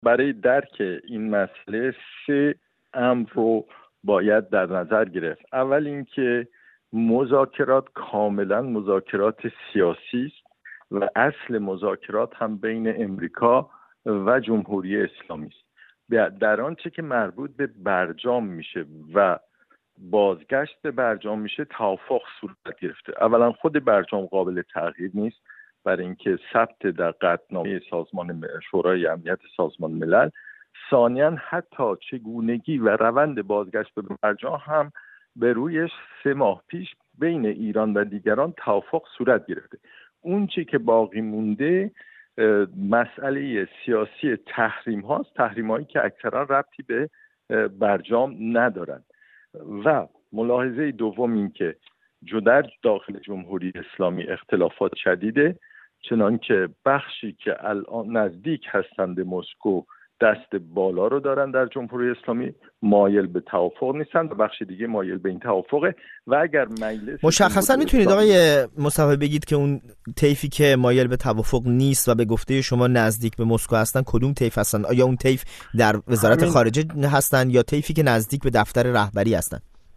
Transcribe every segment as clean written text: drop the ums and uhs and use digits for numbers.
برای درک این مسئله 3 امر رو باید در نظر گرفت. اول اینکه مذاکرات کاملا مذاکرات سیاسی است و اصل مذاکرات هم بین امریکا و جمهوری اسلامی است. در آنچه که مربوط به برجام میشه و بازگشت به برجام میشه توافق صورت گرفته. اولا خود برجام قابل تغییر نیست برای اینکه ثبت در قطعنامه سازمان شورای امنیت سازمان ملل. ثانیاً حتی چگونگی و روند بازگشت به برجام هم به رویش 3 ماه پیش بین ایران و دیگران توافق صورت گرفته. اون چی که باقی مونده مسئله سیاسی تحریم هاست، تحریم هایی که اکثرا ربطی به برجام ندارن. و ملاحظه دوم این که در داخل جمهوری اسلامی اختلافات شدیده، چنانکه بخشی که الان نزدیک هستند به مسکو دست بالا رو دارن در جمهوری اسلامی، مایل به توافق نیستن و بخش دیگه مایل به این توافقه. و اگر مجلس مشخصا میتونید آقای مصطفی بگید که اون طیفی که مایل به توافق نیست و به گفته شما نزدیک به مسکو هستن کدوم طیف هستن؟ آیا اون طیف در وزارت خارجه هستن یا طیفی که نزدیک به دفتر رهبری هستن؟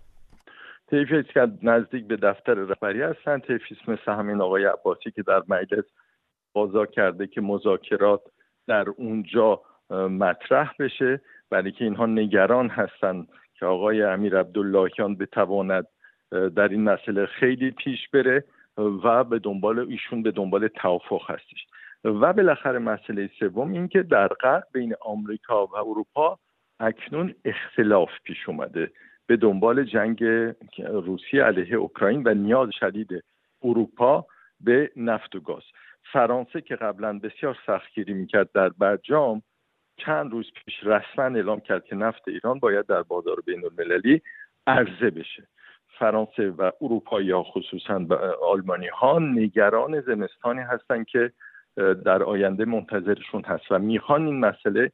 طیفی که نزدیک به دفتر رهبری هستن، طیفی مثل همین آقای عباسی که در مجلس قضا کرده که مذاکرات در اونجا مطرح بشه، برای که اینها نگران هستن که آقای امیر عبداللهیان بتواند در این مسئله خیلی پیش بره و به دنبال توافق هستش. و بالاخره مسئله سوم این که در غرب بین آمریکا و اروپا اکنون اختلاف پیش اومده به دنبال جنگ روسیه علیه اوکراین و نیاز شدید اروپا به نفت و گاز. فرانسه که قبلا بسیار سختگیری میکرد در برجام، چند روز پیش رسما اعلام کرد که نفت ایران باید در بازار بین‌المللی عرضه بشه. فرانسه و اروپایی‌ها خصوصا آلمانی‌ها نگران زمستانی هستن که در آینده منتظرشون هست و میخوان این مسئله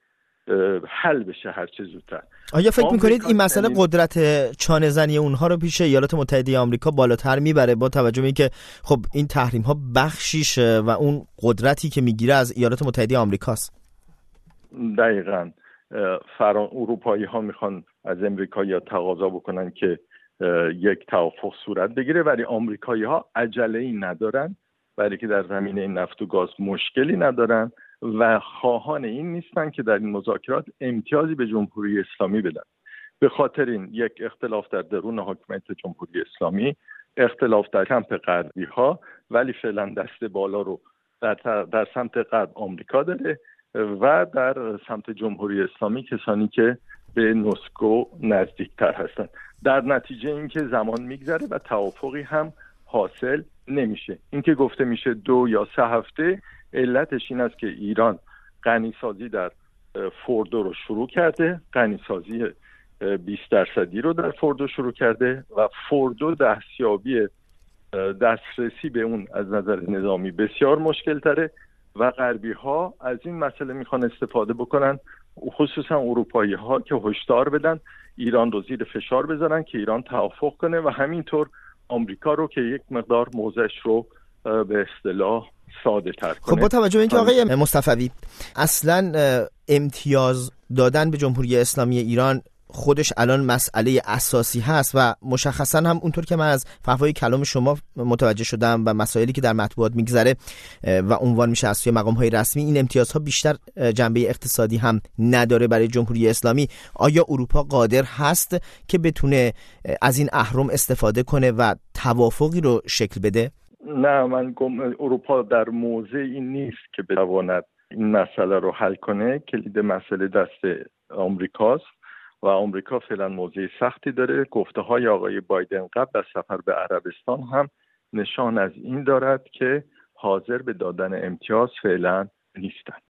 حل بشه هر چه زودتر. آیا فکر میکنید این مسئله قدرت چانه زنی اونها رو پیش ایالات متحده آمریکا بالاتر میبره، با توجه به اینکه خب این تحریم ها بخشیش و اون قدرتی که میگیره از ایالات متحده آمریکاست؟ دقیقاً. اروپایی ها میخوان از امریکایی‌ها تقاضا بکنن که یک توافق صورت بگیره، ولی آمریکایی ها عجله‌ای ندارن، برای که در زمینه نفت و گاز مشکلی ندارن و خواهان این نیستن که در این مذاکرات امتیازی به جمهوری اسلامی بدن. به خاطر این یک اختلاف در درون حاکمیت جمهوری اسلامی، اختلاف در کمپ غربی ها، ولی فعلا دست بالا رو در سمت غرب آمریکا داره و در سمت جمهوری اسلامی کسانی که به مسکو نزدیکتر هستند. در نتیجه اینکه زمان میگذره و توافقی هم حاصل نمیشه. اینکه گفته میشه 2 یا 3 هفته، علتش این است که ایران غنیسازی در فوردو رو شروع کرده، غنیسازی 20% رو در فوردو شروع کرده و فوردو دسترسی به اون از نظر نظامی بسیار مشکل تره و غربی ها از این مسئله میخوان استفاده بکنن، خصوصا اروپایی ها که هشدار بدن ایران رو زیر فشار بذارن که ایران توافق کنه و همینطور آمریکا رو که یک مقدار موضعش رو به اصطلاح ساده تر کنه. خب با توجه به اینکه آقای مصطفی اصلا امتیاز دادن به جمهوری اسلامی ایران خودش الان مسئله اساسی هست و مشخصا هم اونطور که من از فحوای کلام شما متوجه شدم و مسائلی که در مطبوعات میگذره و عنوان میشه از سوی مقام‌های رسمی، این امتیازها بیشتر جنبه اقتصادی هم نداره برای جمهوری اسلامی. آیا اروپا قادر هست که بتونه از این اهرم استفاده کنه و توافقی رو شکل بده؟ نه، من اروپا در موضعی نیست که بتواند این مسئله رو حل کنه. کلید مسئله دست آمریکاست و آمریکا فعلا موضع سختی داره. گفته‌های آقای بایدن قبل از سفر به عربستان هم نشان از این دارد که حاضر به دادن امتیاز فعلا نیستند.